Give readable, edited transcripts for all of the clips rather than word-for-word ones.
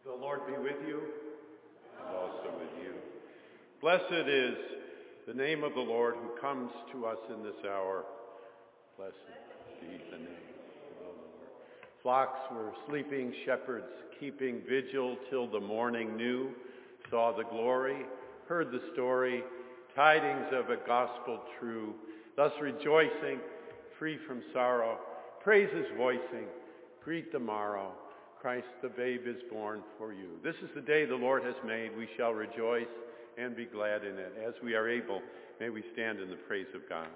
The Lord be with you, and also with you. Blessed is the name of the Lord who comes to us in this hour. Blessed be the name of the Lord. Flocks were sleeping, shepherds keeping vigil till the morning new, saw the glory, heard the story, tidings of a gospel true, thus rejoicing, free from sorrow, praises voicing, greet the morrow. Christ the babe is born for you. This is the day the Lord has made. We shall rejoice and be glad in it. As we are able, may we stand in the praise of God.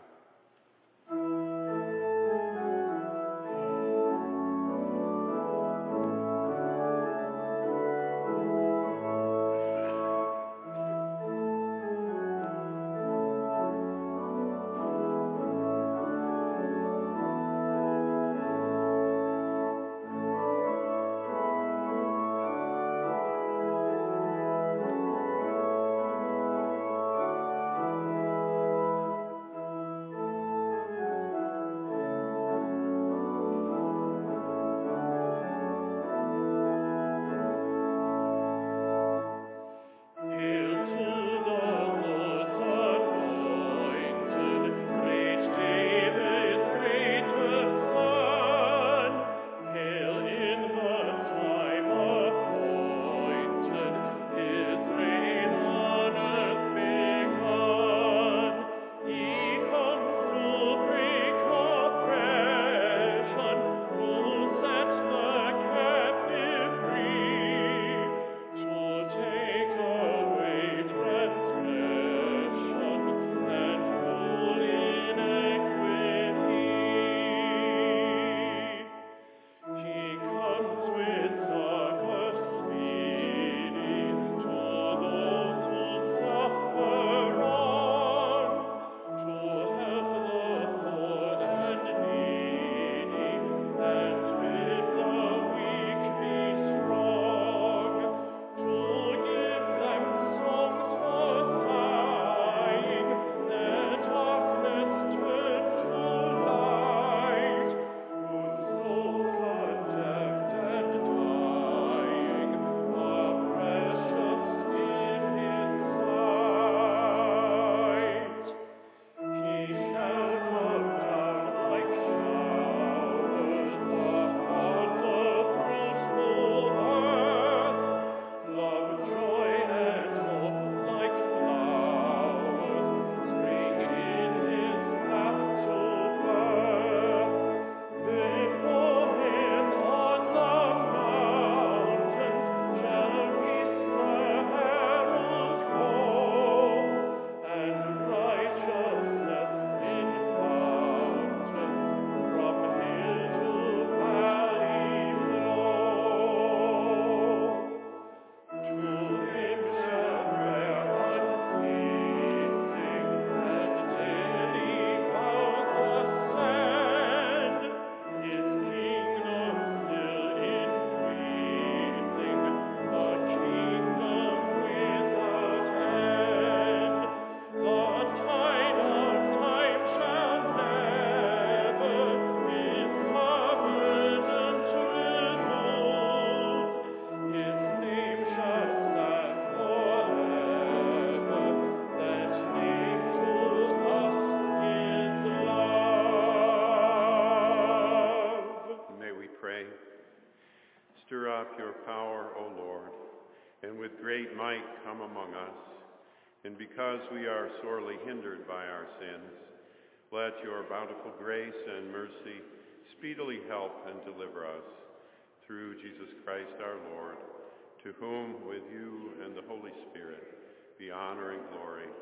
Stir up your power, O Lord, and with great might come among us. And because we are sorely hindered by our sins, let your bountiful grace and mercy speedily help and deliver us. Through Jesus Christ our Lord, to whom with you and the Holy Spirit be honor and glory,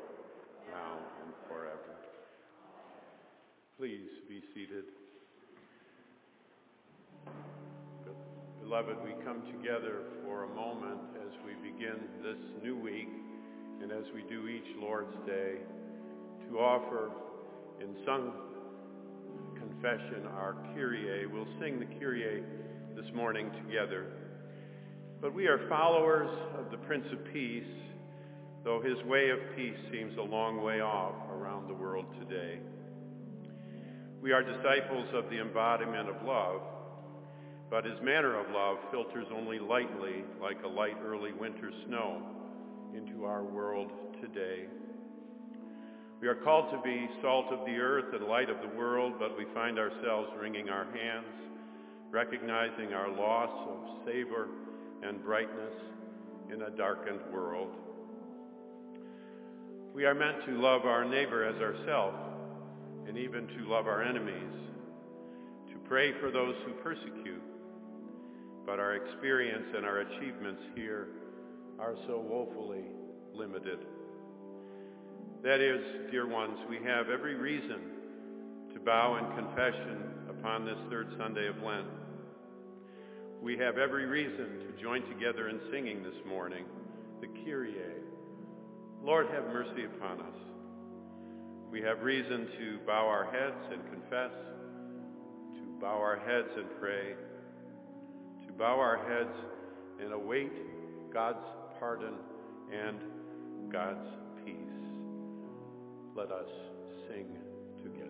now and forever. Please be seated. Beloved, we come together for a moment as we begin this new week and as we do each Lord's Day to offer in sung confession our Kyrie. We'll sing the Kyrie this morning together. But we are followers of the Prince of Peace, though his way of peace seems a long way off around the world today. We are disciples of the embodiment of love, but his manner of love filters only lightly, like a light early winter snow, into our world today. We are called to be salt of the earth and light of the world, but we find ourselves wringing our hands, recognizing our loss of savor and brightness in a darkened world. We are meant to love our neighbor as ourselves, and even to love our enemies, to pray for those who persecute, but our experience and our achievements here are so woefully limited. That is, dear ones, we have every reason to bow in confession upon this third Sunday of Lent. We have every reason to join together in singing this morning the Kyrie, Lord have mercy upon us. We have reason to bow our heads and confess, to bow our heads and pray, to bow our heads and await God's pardon and God's peace. Let us sing together.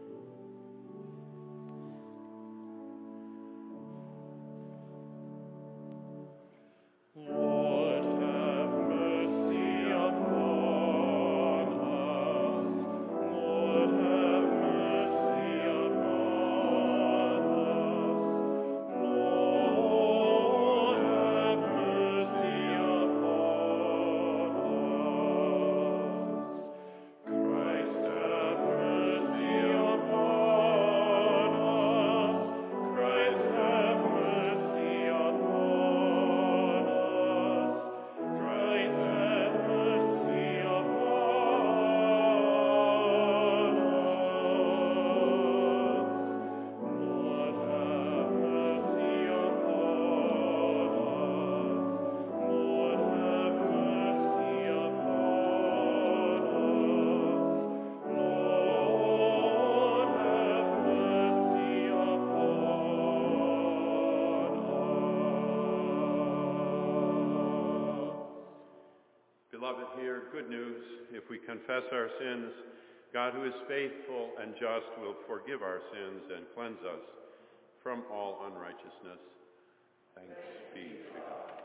Beloved, hear good news. If we confess our sins, God, who is faithful and just, will forgive our sins and cleanse us from all unrighteousness. Thanks be to God.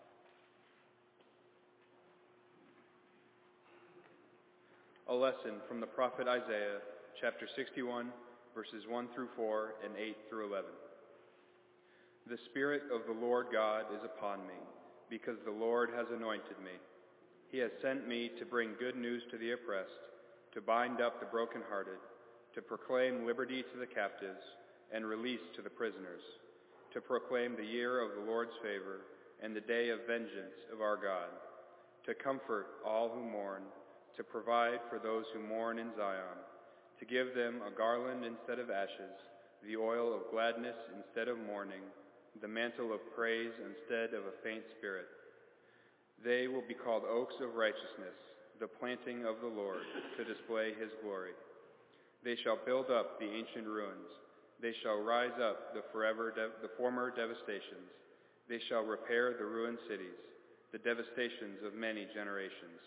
A lesson from the prophet Isaiah, chapter 61, verses 1 through 4 and 8 through 11. The Spirit of the Lord God is upon me, because the Lord has anointed me. He has sent me to bring good news to the oppressed, to bind up the brokenhearted, to proclaim liberty to the captives and release to the prisoners, to proclaim the year of the Lord's favor and the day of vengeance of our God, to comfort all who mourn, to provide for those who mourn in Zion, to give them a garland instead of ashes, the oil of gladness instead of mourning, the mantle of praise instead of a faint spirit. They will be called oaks of righteousness, the planting of the Lord, to display his glory. They shall build up the ancient ruins. They shall rise up the former devastations. They shall repair the ruined cities, the devastations of many generations.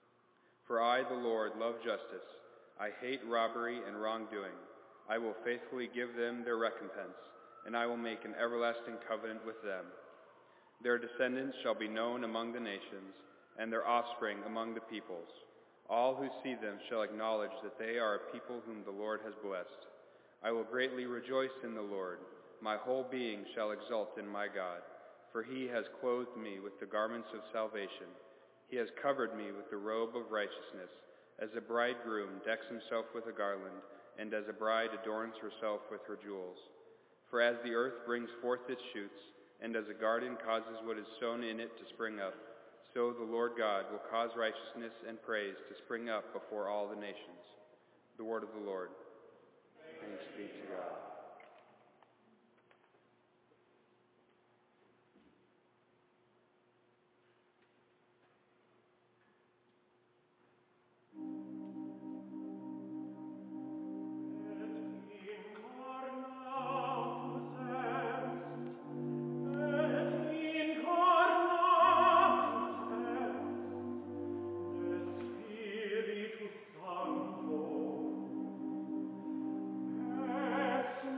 For I, the Lord, love justice. I hate robbery and wrongdoing. I will faithfully give them their recompense, and I will make an everlasting covenant with them. Their descendants shall be known among the nations, and their offspring among the peoples. All who see them shall acknowledge that they are a people whom the Lord has blessed. I will greatly rejoice in the Lord. My whole being shall exult in my God, for he has clothed me with the garments of salvation. He has covered me with the robe of righteousness, as a bridegroom decks himself with a garland, and as a bride adorns herself with her jewels. For as the earth brings forth its shoots, and as a garden causes what is sown in it to spring up, so the Lord God will cause righteousness and praise to spring up before all the nations. The word of the Lord. Thanks be to God. Sancto,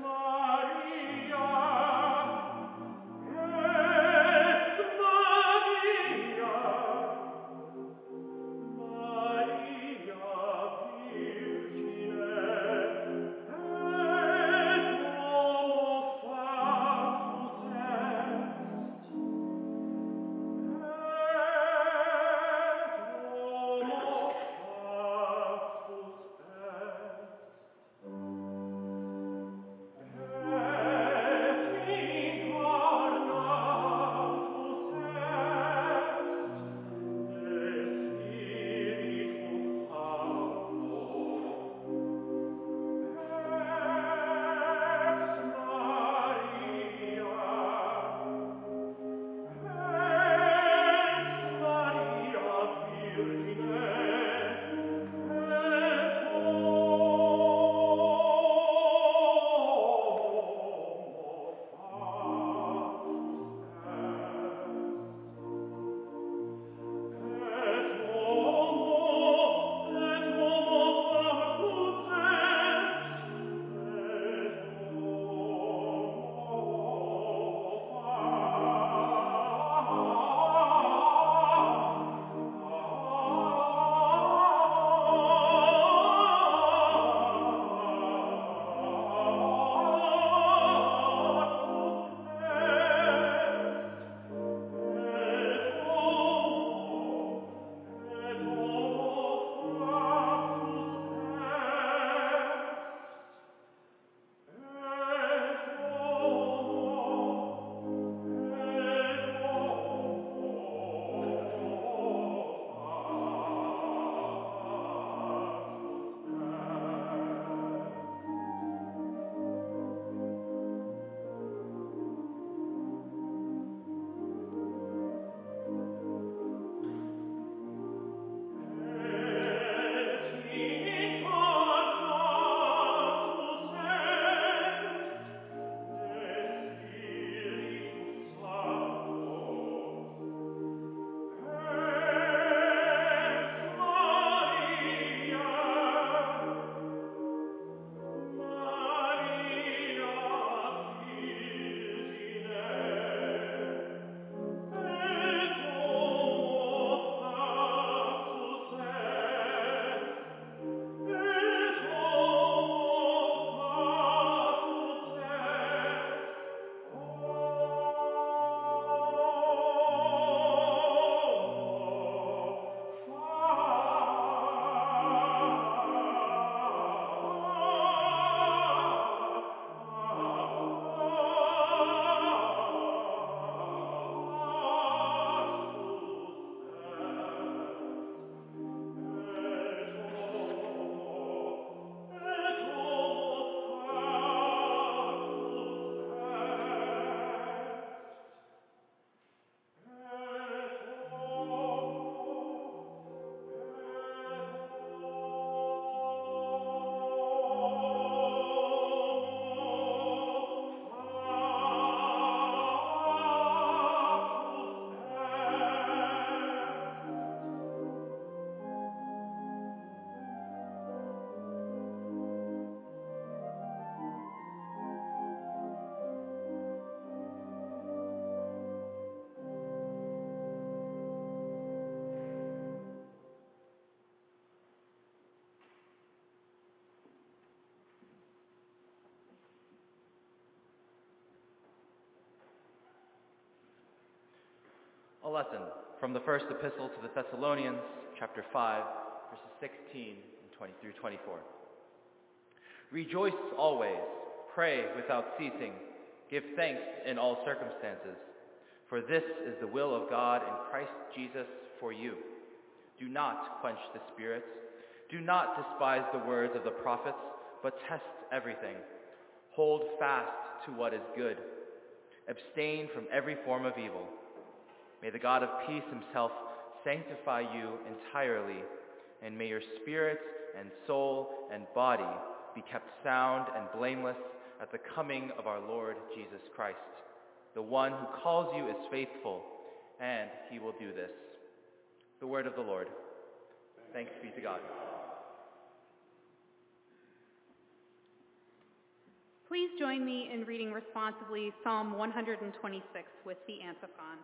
A lesson from the first epistle to the Thessalonians, chapter 5, verses 16 and 20 through 24. Rejoice always, pray without ceasing, give thanks in all circumstances, for this is the will of God in Christ Jesus for you. Do not quench the spirits, do not despise the words of the prophets, but test everything. Hold fast to what is good. Abstain from every form of evil. May the God of peace himself sanctify you entirely, and may your spirit and soul and body be kept sound and blameless at the coming of our Lord Jesus Christ. The one who calls you is faithful, and he will do this. The word of the Lord. Thanks be to God. Please join me in reading responsibly Psalm 126 with the antiphon.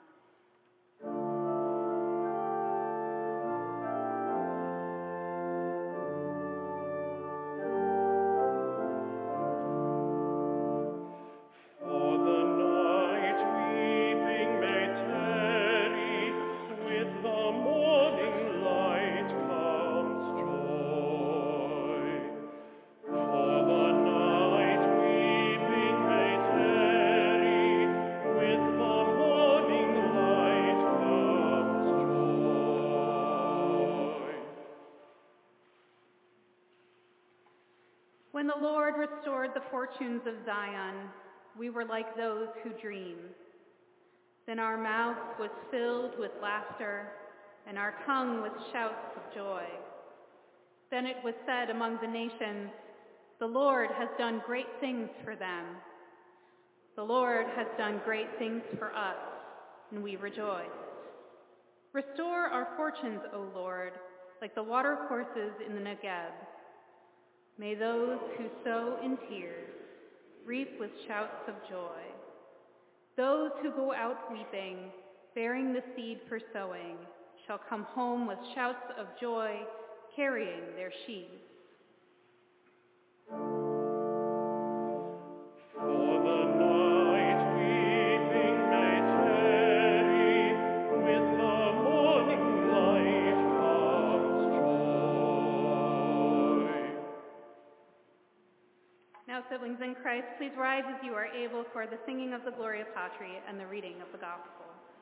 When the Lord restored the fortunes of Zion, we were like those who dream. Then our mouth was filled with laughter, and our tongue with shouts of joy. Then it was said among the nations, "The Lord has done great things for them. The Lord has done great things for us, and we rejoice." Restore our fortunes, O Lord, like the watercourses in the Negeb. May those who sow in tears reap with shouts of joy. Those who go out weeping, bearing the seed for sowing, shall come home with shouts of joy, carrying their sheaves. Now, siblings in Christ, please rise as you are able for the singing of the Gloria Patri and the reading of the Gospel.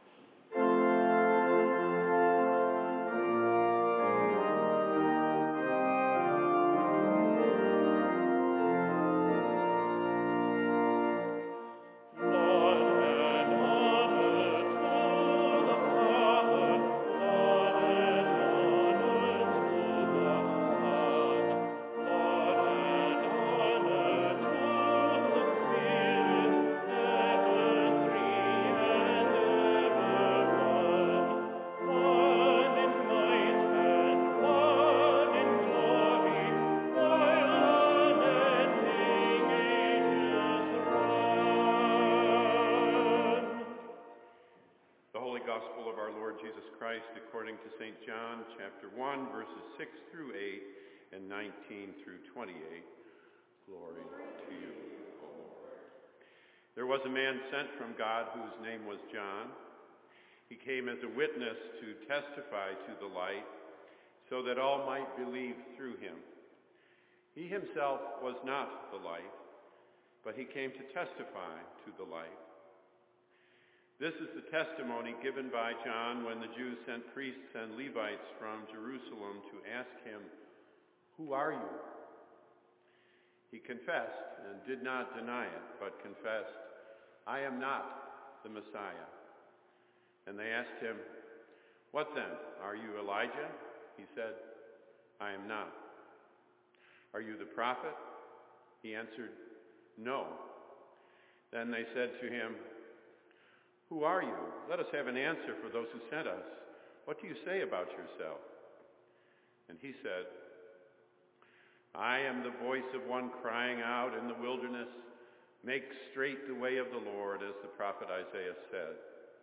Gospel of our Lord Jesus Christ according to St. John, chapter 1, verses 6 through 8 and 19 through 28. Glory to you, O Lord. There was a man sent from God whose name was John. He came as a witness to testify to the light, so that all might believe through him. He himself was not the light, but he came to testify to the light. This is the testimony given by John when the Jews sent priests and Levites from Jerusalem to ask him, "Who are you?" He confessed and did not deny it, but confessed, "I am not the Messiah." And they asked him, "What then? Are you Elijah?" He said, "I am not." "Are you the prophet?" He answered, "No." Then they said to him, "Who are you? Let us have an answer for those who sent us. What do you say about yourself?" And he said, "I am the voice of one crying out in the wilderness, 'Make straight the way of the Lord,' as the prophet Isaiah said."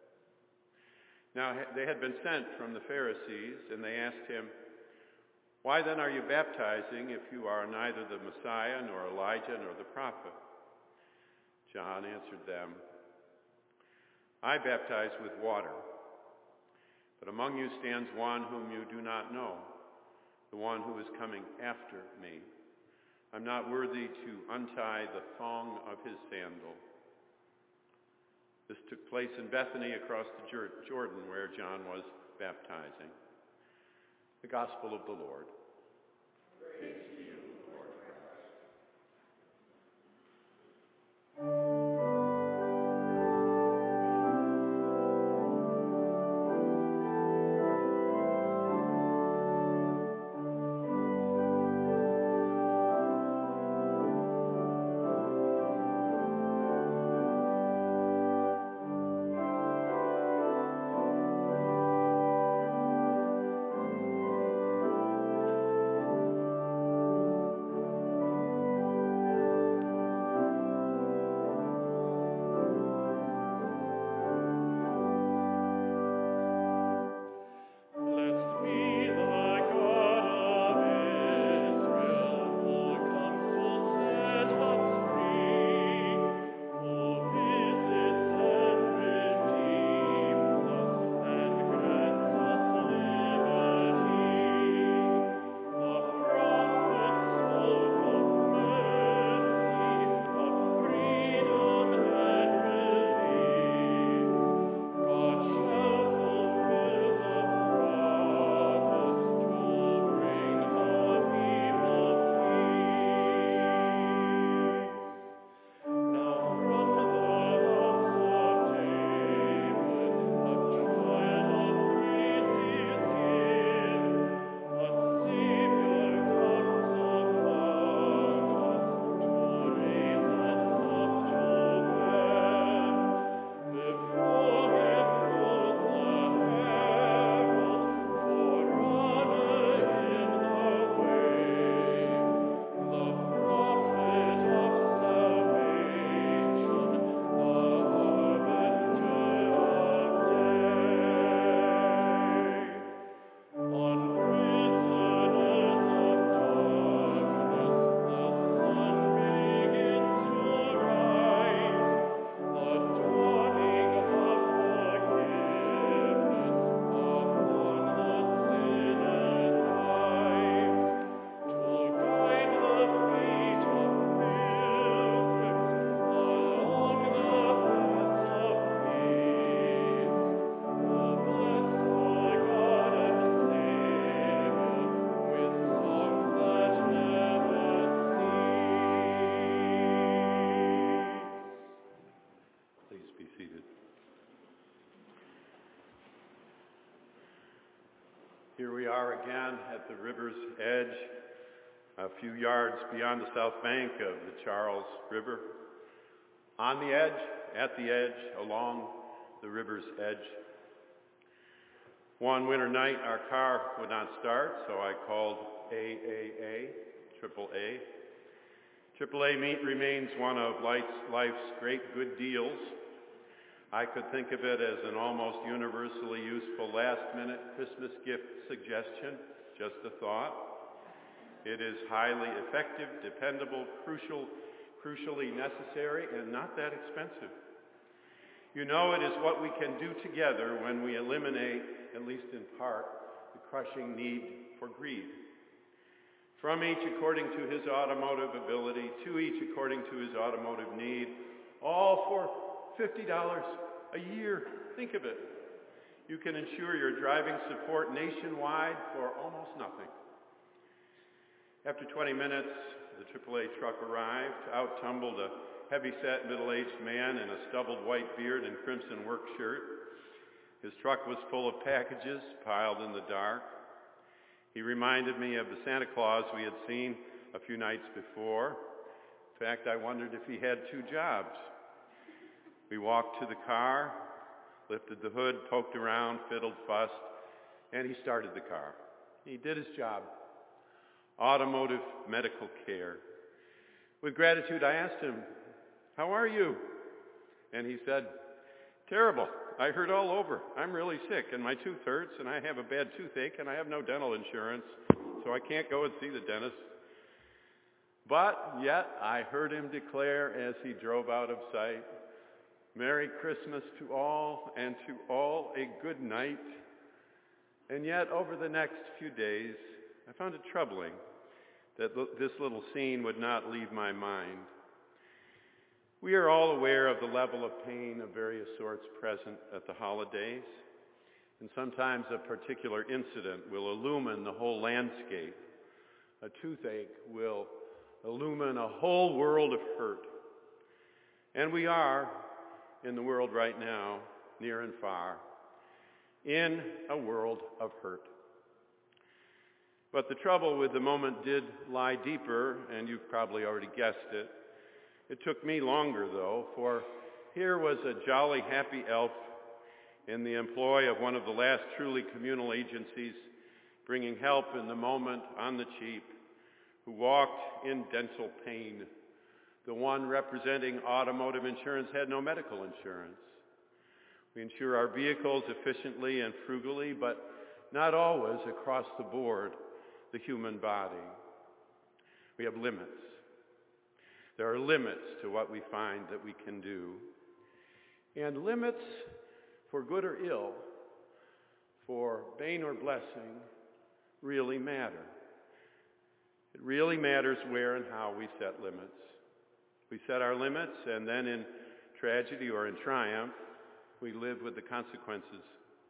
Now they had been sent from the Pharisees, and they asked him, "Why then are you baptizing if you are neither the Messiah, nor Elijah, nor the prophet?" John answered them, "I baptize with water, But among you stands one whom you do not know, the one who is coming after me. I'm not worthy to untie the thong of his sandal." This took place in Bethany across the Jordan where John was baptizing. The Gospel of the Lord. Praise to you, Lord Christ. Here we are again at the river's edge, a few yards beyond the south bank of the Charles River. On the edge, at the edge, along the river's edge. One winter night, our car would not start, so I called AAA. AAA remains one of life's great good deals. I could think of it as an almost universally useful last-minute Christmas gift suggestion, just a thought. It is highly effective, dependable, crucially necessary, and not that expensive. You know, it is what we can do together when we eliminate, at least in part, the crushing need for greed. From each according to his automotive ability, to each according to his automotive need, all for $50 a year. Think of it. You can ensure your driving support nationwide for almost nothing. After 20 minutes, the AAA truck arrived. Out tumbled a heavy-set middle-aged man in a stubbled white beard and crimson work shirt. His truck was full of packages piled in the dark. He reminded me of the Santa Claus we had seen a few nights before. In fact, I wondered if he had two jobs. We walked to the car, lifted the hood, poked around, fiddled, fussed, and he started the car. He did his job. Automotive medical care. With gratitude, I asked him, "How are you?" And he said, "Terrible. I hurt all over. I'm really sick, and my tooth hurts, and I have a bad toothache, and I have no dental insurance, so I can't go and see the dentist." But yet I heard him declare as he drove out of sight, "Merry Christmas to all, and to all a good night." And yet, over the next few days, I found it troubling that this little scene would not leave my mind. We are all aware of the level of pain of various sorts present at the holidays, and sometimes a particular incident will illumine the whole landscape. A toothache will illumine a whole world of hurt. And we are, in the world right now, near and far, in a world of hurt. But the trouble with the moment did lie deeper, and you've probably already guessed it. It took me longer, though, for here was a jolly, happy elf in the employ of one of the last truly communal agencies, bringing help in the moment on the cheap, who walked in dental pain. The one representing automotive insurance had no medical insurance. We insure our vehicles efficiently and frugally, but not always across the board, the human body. We have limits. There are limits to what we find that we can do. And limits, for good or ill, for bane or blessing, really matter. It really matters where and how we set limits. We set our limits, and then in tragedy or in triumph, we live with the consequences.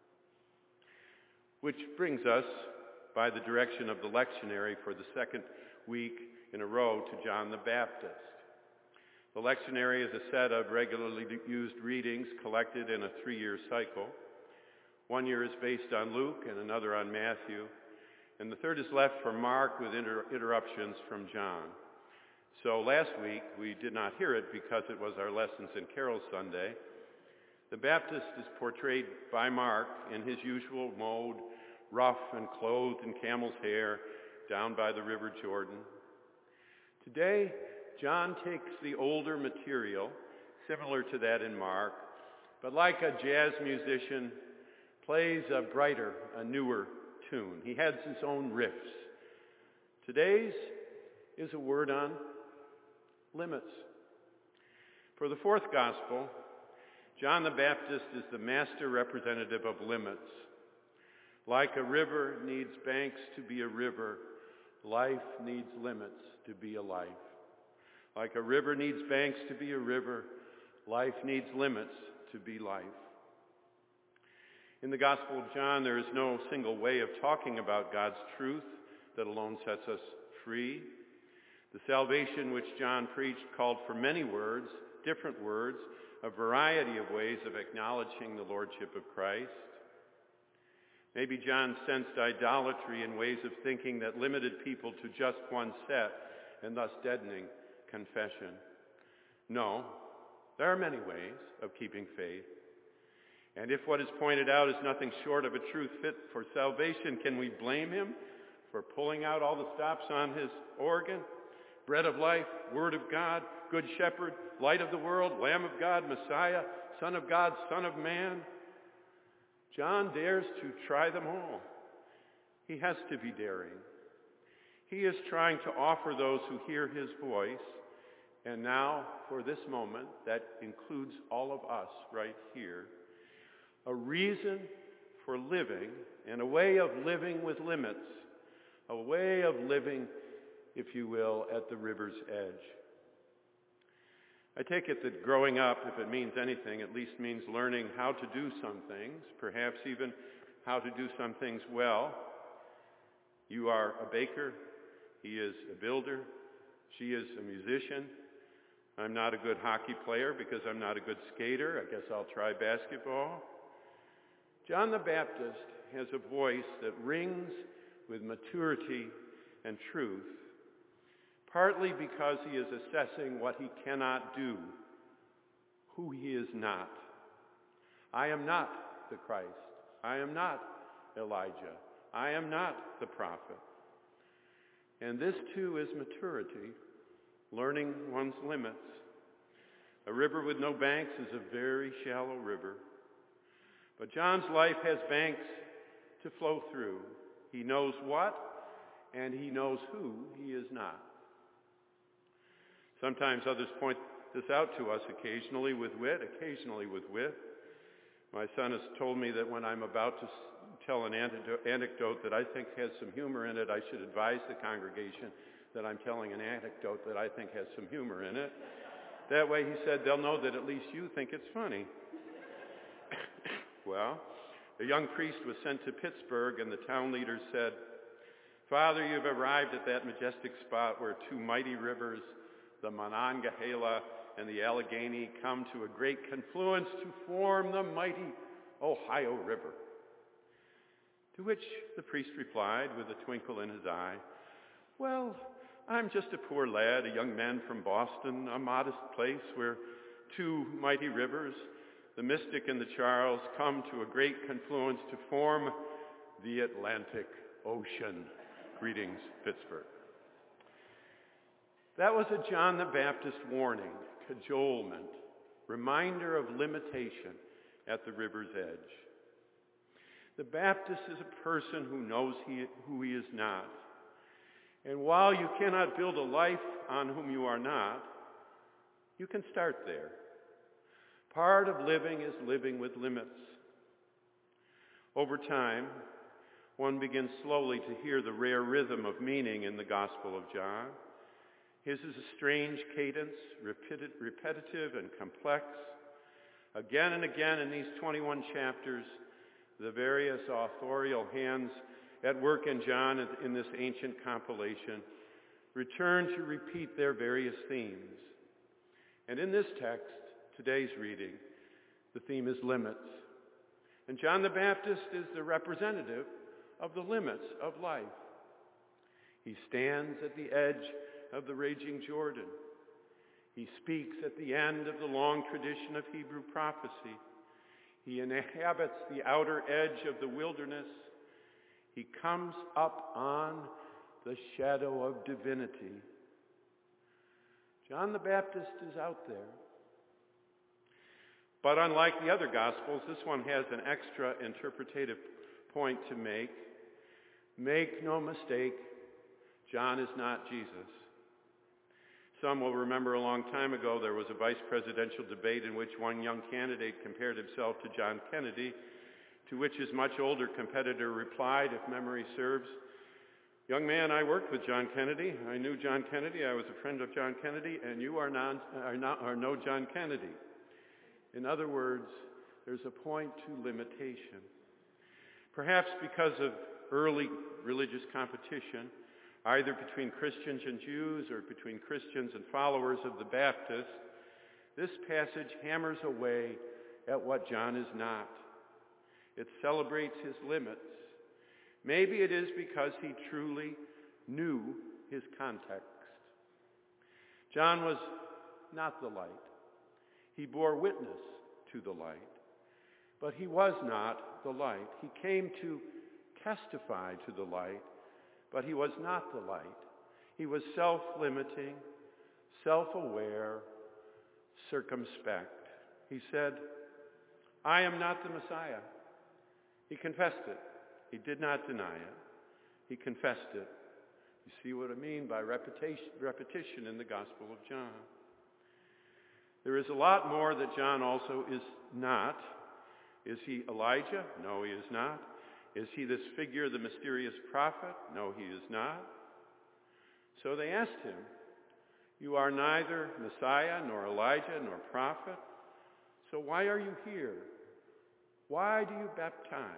Which brings us, by the direction of the lectionary for the second week in a row, to John the Baptist. The lectionary is a set of regularly used readings collected in a 3-year cycle. 1 year is based on Luke and another on Matthew, and the third is left for Mark with interruptions from John. So last week we did not hear it because it was our Lessons and Carols Sunday. The Baptist is portrayed by Mark in his usual mode, rough and clothed in camel's hair, down by the River Jordan. Today, John takes the older material, similar to that in Mark, but like a jazz musician, plays a brighter, a newer tune. He has his own riffs. Today's is a word on limits. For the fourth gospel, John the Baptist is the master representative of limits. Like a river needs banks to be a river, life needs limits to be a life. Like a river needs banks to be a river, life needs limits to be life. In the Gospel of John, there is no single way of talking about God's truth that alone sets us free. The salvation which John preached called for many words, different words, a variety of ways of acknowledging the lordship of Christ. Maybe John sensed idolatry in ways of thinking that limited people to just one set and thus deadening confession. No, there are many ways of keeping faith. And if what is pointed out is nothing short of a truth fit for salvation, can we blame him for pulling out all the stops on his organ? Bread of life, Word of God, Good Shepherd, Light of the world, Lamb of God, Messiah, Son of God, Son of Man. John dares to try them all. He has to be daring. He is trying to offer those who hear his voice, and now, for this moment, that includes all of us right here, a reason for living and a way of living with limits, a way of living, if you will, at the river's edge. I take it that growing up, if it means anything, at least means learning how to do some things, perhaps even how to do some things well. You are a baker. He is a builder. She is a musician. I'm not a good hockey player because I'm not a good skater. I guess I'll try basketball. John the Baptist has a voice that rings with maturity and truth, partly because he is assessing what he cannot do, who he is not. I am not the Christ. I am not Elijah. I am not the prophet. And this too is maturity, learning one's limits. A river with no banks is a very shallow river. But John's life has banks to flow through. He knows what, and he knows who he is not. Sometimes others point this out to us, occasionally with wit, occasionally with wit. My son has told me that when I'm about tell an anecdote that I think has some humor in it, I should advise the congregation that I'm telling an anecdote that I think has some humor in it. That way, he said, they'll know that at least you think it's funny. Well, a young priest was sent to Pittsburgh, and the town leaders said, "Father, you've arrived at that majestic spot where two mighty rivers, the Monongahela and the Allegheny, come to a great confluence to form the mighty Ohio River." To which the priest replied with a twinkle in his eye, "Well, I'm just a poor lad, a young man from Boston, a modest place where two mighty rivers, the Mystic and the Charles, come to a great confluence to form the Atlantic Ocean. Greetings, Pittsburgh." That was a John the Baptist warning, cajolement, reminder of limitation at the river's edge. The Baptist is a person who knows who he is not. And while you cannot build a life on whom you are not, you can start there. Part of living is living with limits. Over time, one begins slowly to hear the rare rhythm of meaning in the Gospel of John. His is a strange cadence, repetitive and complex. Again and again in these 21 chapters, the various authorial hands at work in John in this ancient compilation return to repeat their various themes. And in this text, today's reading, the theme is limits. And John the Baptist is the representative of the limits of life. He stands at the edge of the raging Jordan. He speaks at the end of the long tradition of Hebrew prophecy. He inhabits the outer edge of the wilderness. He comes up on the shadow of divinity. John the Baptist is out there. But unlike the other Gospels, this one has an extra interpretative point to make. Make no mistake, John is not Jesus. Some will remember a long time ago there was a vice presidential debate in which one young candidate compared himself to John Kennedy, to which his much older competitor replied, if memory serves, "Young man, I worked with John Kennedy. I knew John Kennedy. I was a friend of John Kennedy, and you are no John Kennedy." In other words, there's a point to limitation. Perhaps because of early religious competition, either between Christians and Jews or between Christians and followers of the Baptist, this passage hammers away at what John is not. It celebrates his limits. Maybe it is because he truly knew his context. John was not the light. He bore witness to the light. But he was not the light. He came to testify to the light, but he was not the light. He was self-limiting, self-aware, circumspect. He said, "I am not the Messiah." He confessed it. He did not deny it. He confessed it. You see what I mean by repetition in the Gospel of John. There is a lot more that John also is not. Is he Elijah? No, he is not. Is he this figure, the mysterious prophet? No, he is not. So they asked him, "You are neither Messiah, nor Elijah, nor prophet. So why are you here? Why do you baptize?"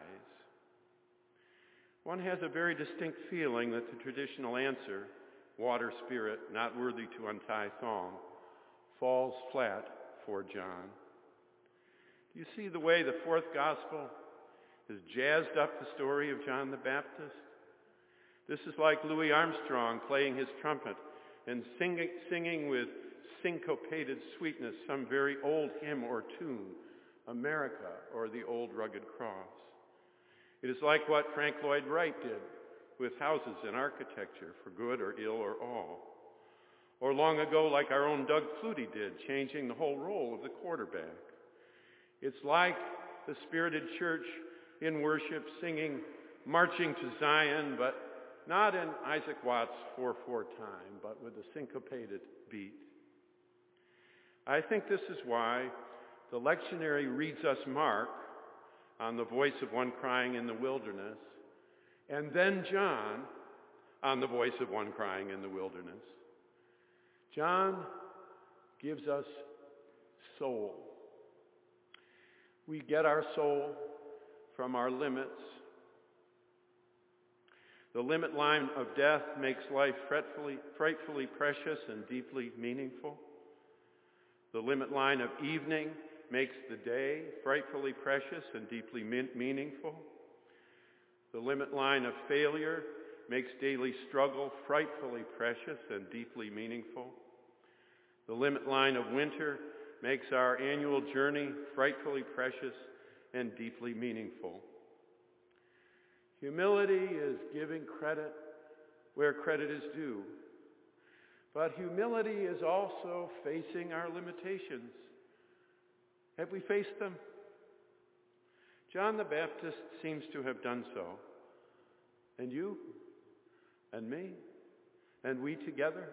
One has a very distinct feeling that the traditional answer, water spirit, not worthy to untie thong, falls flat for John. Do you see the way the fourth gospel has jazzed up the story of John the Baptist? This is like Louis Armstrong playing his trumpet and singing with syncopated sweetness some very old hymn or tune, America or the Old Rugged Cross. It is like what Frank Lloyd Wright did with houses and architecture, for good or ill or all. Or long ago, like our own Doug Flutie did, changing the whole role of the quarterback. It's like the spirited church in worship singing Marching to Zion, but not in Isaac Watts' 4/4 time, but with a syncopated beat. I think this is why the lectionary reads us Mark, on the voice of one crying in the wilderness, and then John on the voice of one crying in the wilderness. John gives us soul. We get our soul from our limits. The limit line of death makes life frightfully precious and deeply meaningful. The limit line of evening makes the day frightfully precious and deeply meaningful. The limit line of failure makes daily struggle frightfully precious and deeply meaningful. The limit line of winter makes our annual journey frightfully precious and deeply meaningful. Humility is giving credit where credit is due. But humility is also facing our limitations. Have we faced them? John the Baptist seems to have done so. And you? And me? And we together?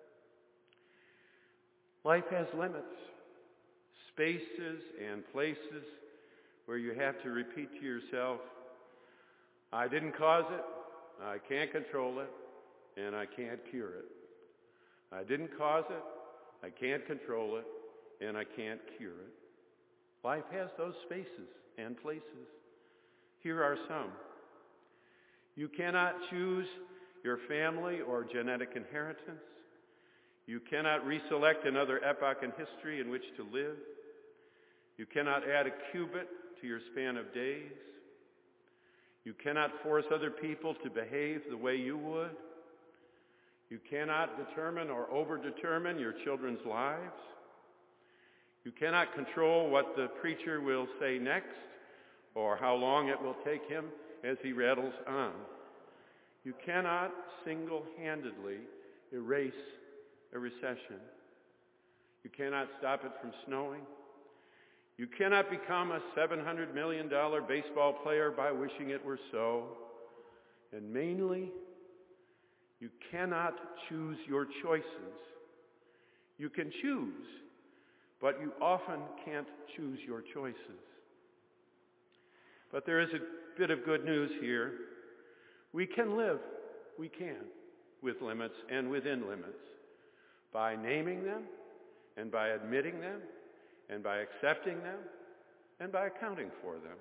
Life has limits, spaces and places where you have to repeat to yourself, I didn't cause it, I can't control it, and I can't cure it. I didn't cause it, I can't control it, and I can't cure it. Life has those spaces and places. Here are some. You cannot choose your family or genetic inheritance. You cannot reselect another epoch in history in which to live. You cannot add a cubit to your span of days. You cannot force other people to behave the way you would. You cannot determine or overdetermine your children's lives. You cannot control what the preacher will say next or how long it will take him as he rattles on. You cannot single-handedly erase a recession. You cannot stop it from snowing. You cannot become a $700 million baseball player by wishing it were so. And mainly, you cannot choose your choices. You can choose, but you often can't choose your choices. But there is a bit of good news here. We can live, with limits and within limits, by naming them, and by admitting them, and by accepting them, and by accounting for them.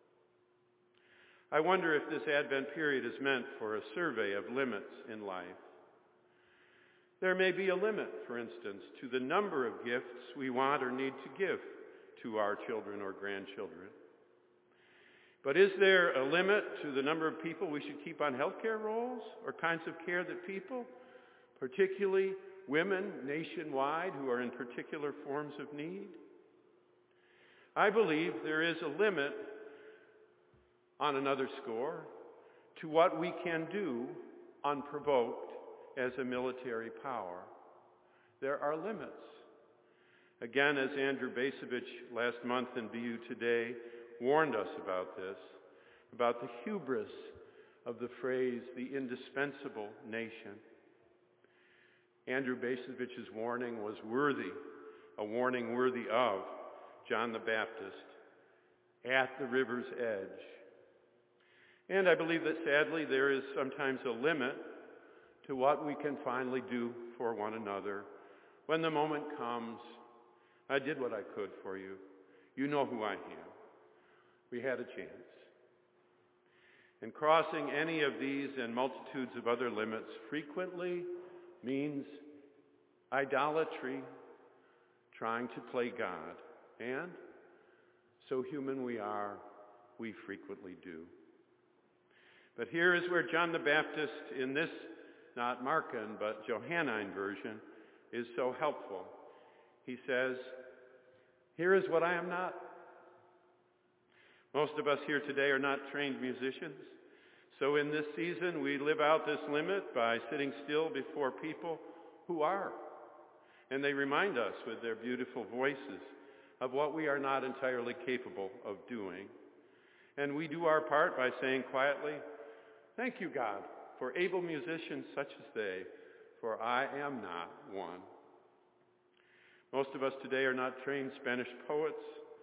I wonder if this Advent period is meant for a survey of limits in life. There may be a limit, for instance, to the number of gifts we want or need to give to our children or grandchildren. But is there a limit to the number of people we should keep on healthcare rolls or kinds of care that people, particularly women nationwide who are in particular forms of need? I believe there is a limit on another score to what we can do unprovoked as a military power. There are limits. Again, as Andrew Bacevich last month in BU Today warned us about this, about the hubris of the phrase, the indispensable nation. Andrew Bacevich's warning was worthy, a warning worthy of John the Baptist at the river's edge. And I believe that sadly there is sometimes a limit to what we can finally do for one another. When the moment comes, I did what I could for you. You know who I am. We had a chance. And crossing any of these and multitudes of other limits frequently means idolatry, trying to play God. And so human we are, we frequently do. But here is where John the Baptist, in this not Markan but Johannine version, is so helpful. He says, here is what I am not. Most of us here today are not trained musicians. So in this season, we live out this limit by sitting still before people who are. And they remind us with their beautiful voices of what we are not entirely capable of doing. And we do our part by saying quietly, thank you, God, for able musicians such as they, for I am not one. Most of us today are not trained Spanish poets.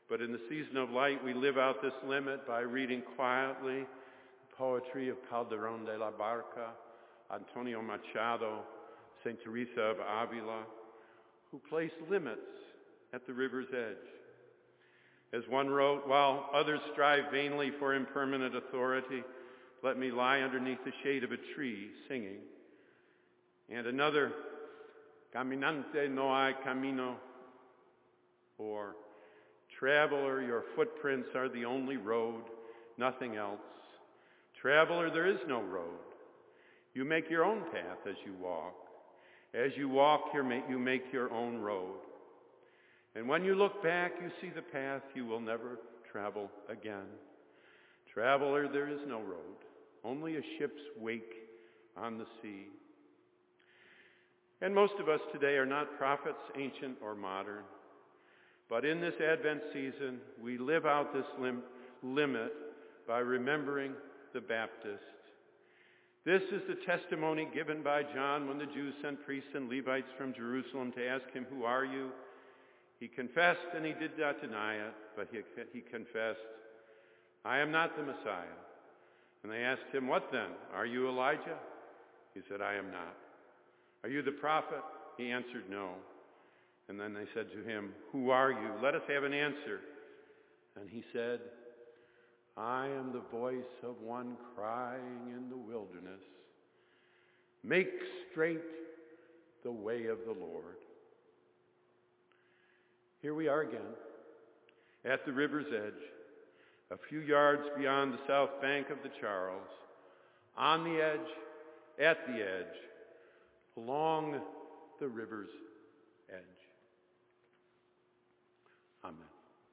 But in the season of light, we live out this limit by reading quietly the poetry of Calderón de la Barca, Antonio Machado, St. Teresa of Avila, who placed limits at the river's edge. As one wrote, while others strive vainly for impermanent authority, let me lie underneath the shade of a tree singing. And another, caminante no hay camino, or traveler, your footprints are the only road, nothing else. Traveler, there is no road. You make your own path as you walk. As you walk, you make your own road. And when you look back, you see the path you will never travel again. Traveler, there is no road, only a ship's wake on the sea. And most of us today are not prophets, ancient or modern. But in this Advent season, we live out this limit by remembering the Baptist. This is the testimony given by John when the Jews sent priests and Levites from Jerusalem to ask him, "Who are you?" He confessed, and he did not deny it, but he confessed, "I am not the Messiah." And they asked him, "What then? Are you Elijah?" He said, "I am not." "Are you the prophet?" He answered, "No." And then they said to him, "Who are you? Let us have an answer." And he said, "I am the voice of one crying in the wilderness, 'Make straight the way of the Lord.'" Here we are again, at the river's edge, a few yards beyond the south bank of the Charles, on the edge, at the edge, along the river's edge. Amen.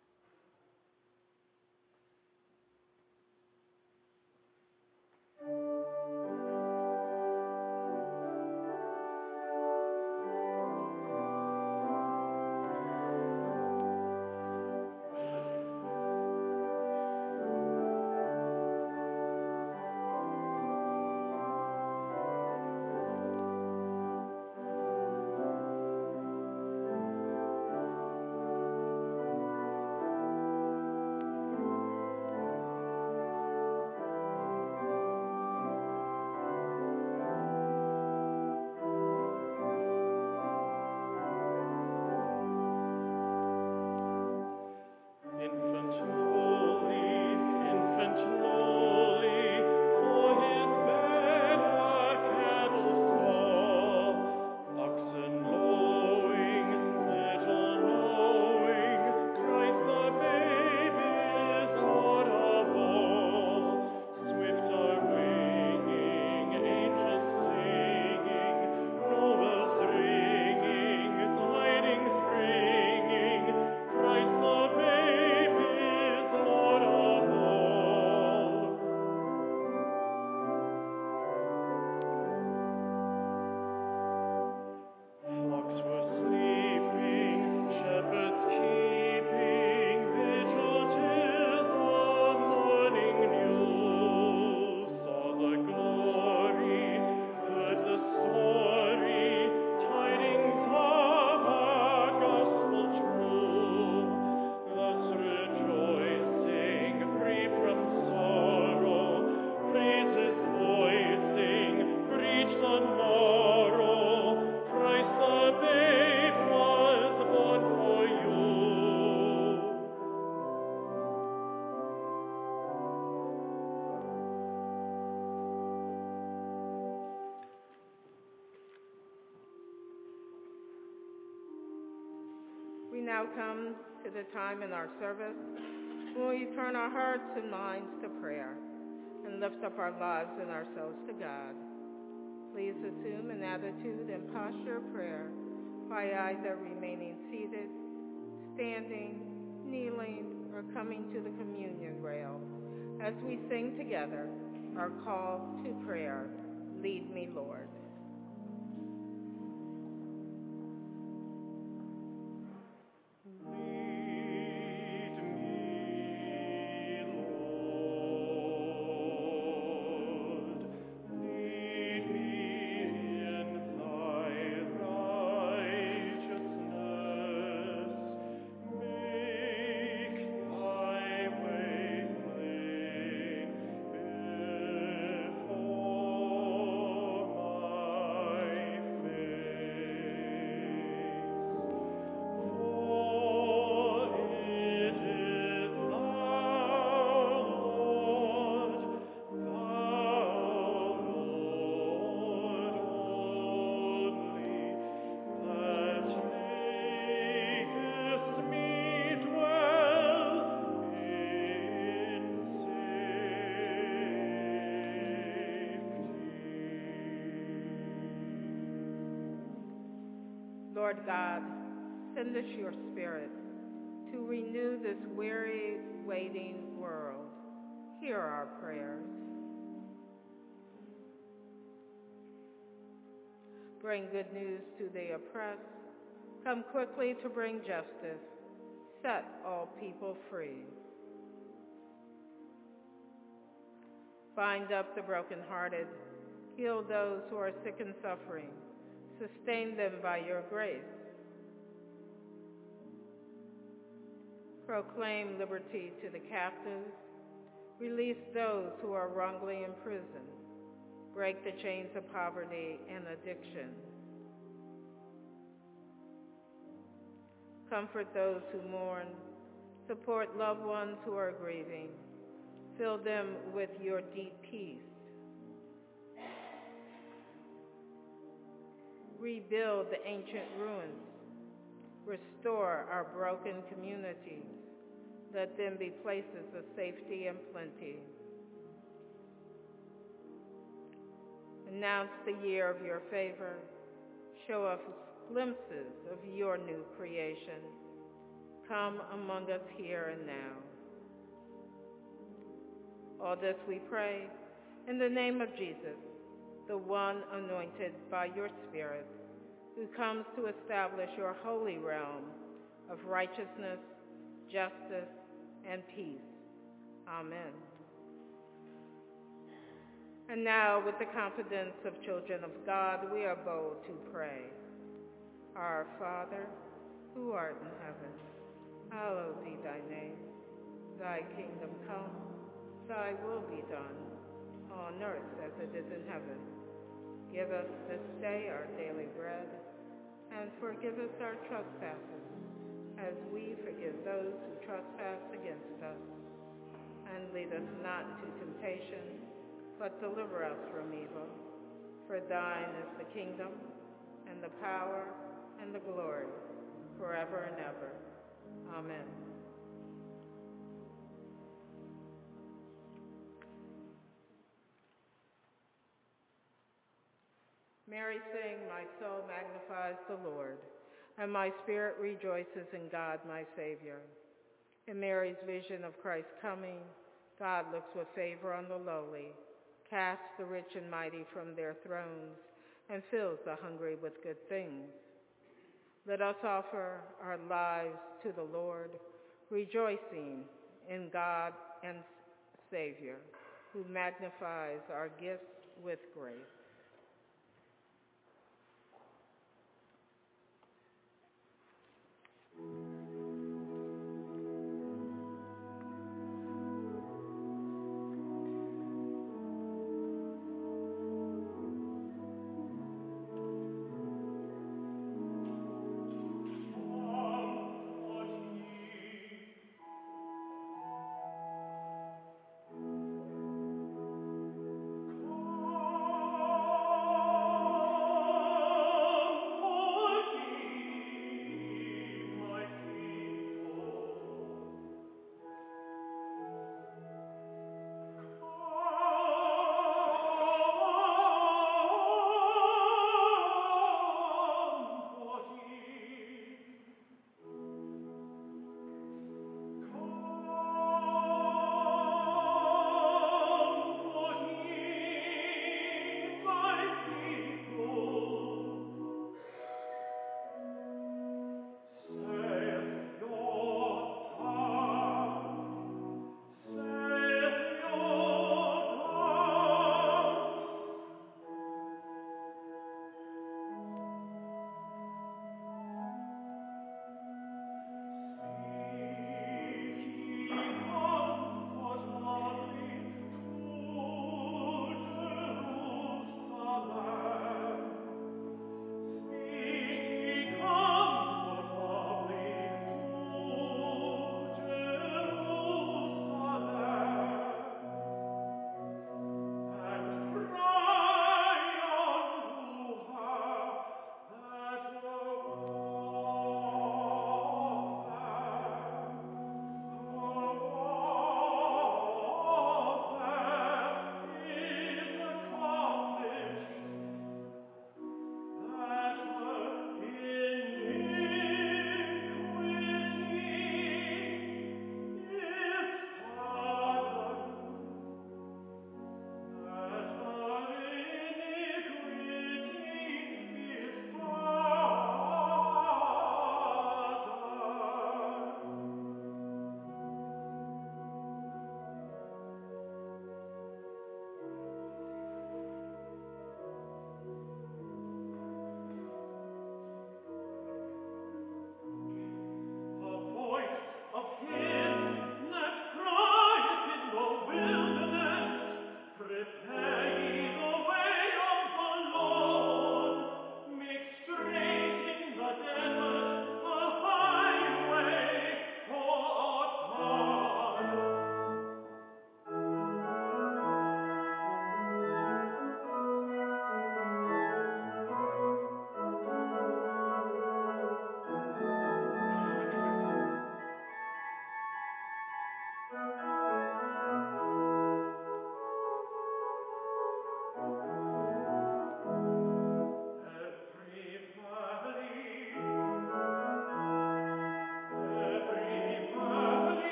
We now come to the time in our service when we turn our hearts and minds to prayer and lift up our lives and ourselves to God. Please assume an attitude and posture of prayer by either remaining seated, standing, kneeling, or coming to the communion rail as we sing together our call to prayer, "Lead me, Lord." Make Lord God, send us your Spirit to renew this weary, waiting world. Hear our prayers. Bring good news to the oppressed. Come quickly to bring justice. Set all people free. Bind up the brokenhearted. Heal those who are sick and suffering. Sustain them by your grace. Proclaim liberty to the captives. Release those who are wrongly imprisoned. Break the chains of poverty and addiction. Comfort those who mourn. Support loved ones who are grieving. Fill them with your deep peace. Rebuild the ancient ruins. Restore our broken communities. Let them be places of safety and plenty. Announce the year of your favor. Show us glimpses of your new creation. Come among us here and now. All this we pray in the name of Jesus, the one anointed by your Spirit, who comes to establish your holy realm of righteousness, justice, and peace. Amen. And now, with the confidence of children of God, we are bold to pray. Our Father, who art in heaven, hallowed be thy name. Thy kingdom come, thy will be done, on earth as it is in heaven. Give us this day our daily bread, and forgive us our trespasses, as we forgive those who trespass against us. And lead us not into temptation, but deliver us from evil. For thine is the kingdom, and the power, and the glory, forever and ever. Amen. Mary sang, "My soul magnifies the Lord, and my spirit rejoices in God my Savior." In Mary's vision of Christ's coming, God looks with favor on the lowly, casts the rich and mighty from their thrones, and fills the hungry with good things. Let us offer our lives to the Lord, rejoicing in God and Savior, who magnifies our gifts with grace.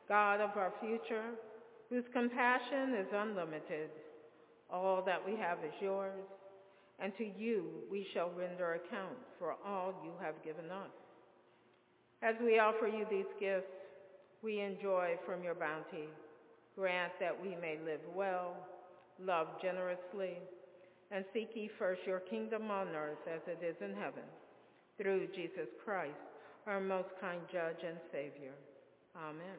God of our future, whose compassion is unlimited. All that we have is yours, and to you we shall render account for all you have given us. As we offer you these gifts, we enjoy from your bounty. Grant that we may live well, love generously, and seek ye first your kingdom on earth as it is in heaven, through Jesus Christ, our most kind judge and Savior. Amen.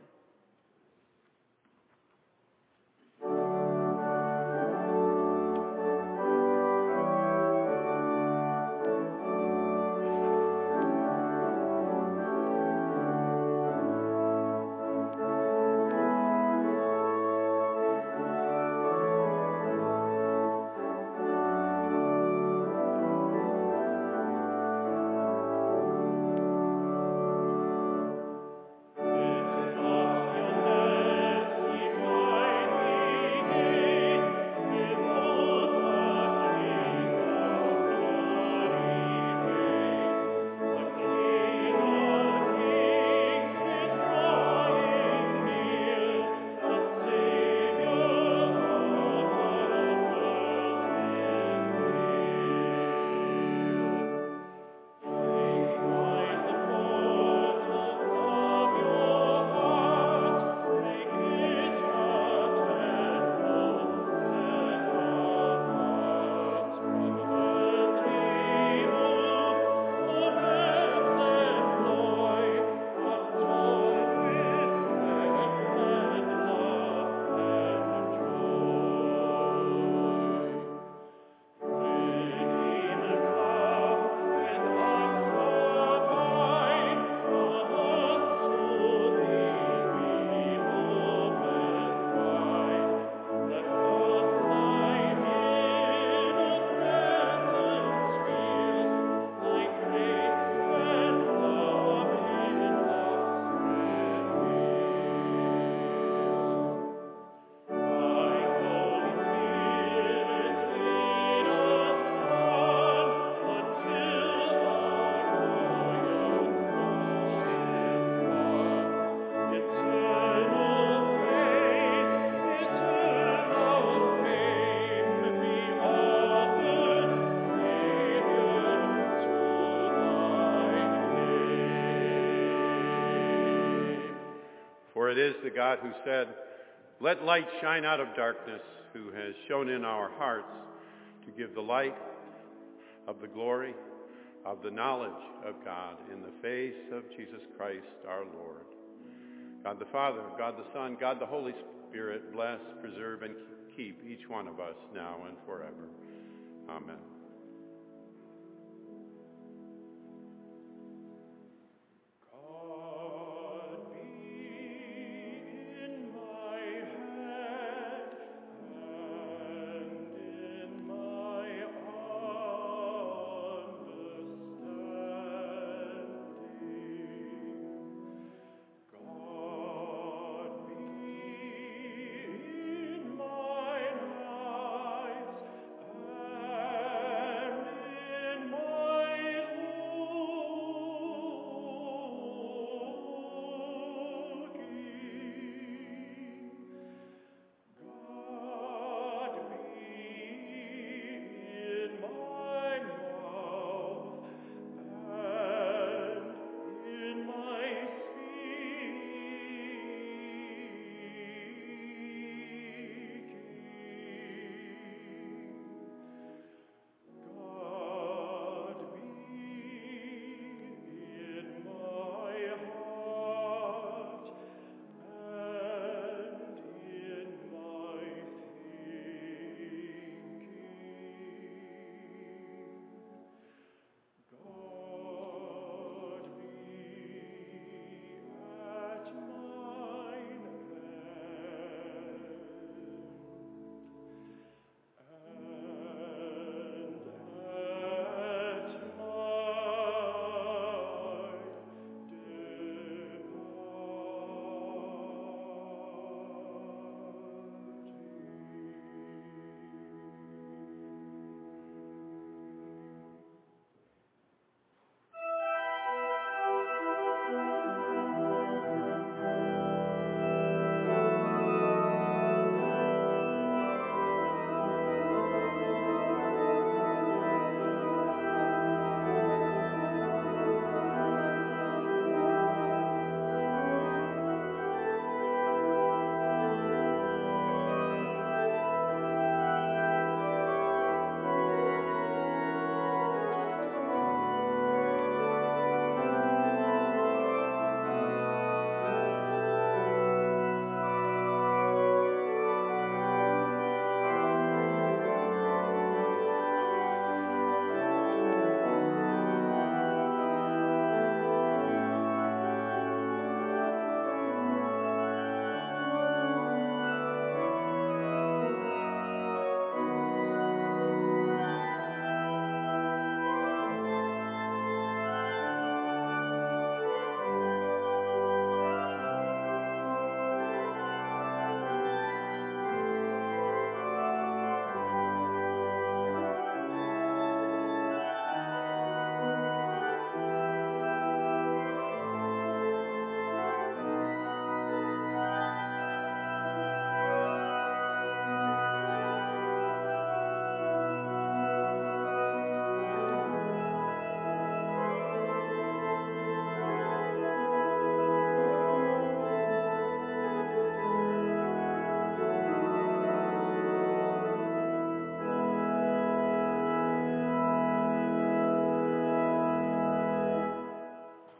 For it is the God who said, "Let light shine out of darkness," who has shone in our hearts to give the light of the glory of the knowledge of God in the face of Jesus Christ our Lord. God the Father, God the Son, God the Holy Spirit, bless, preserve, and keep each one of us now and forever. Amen.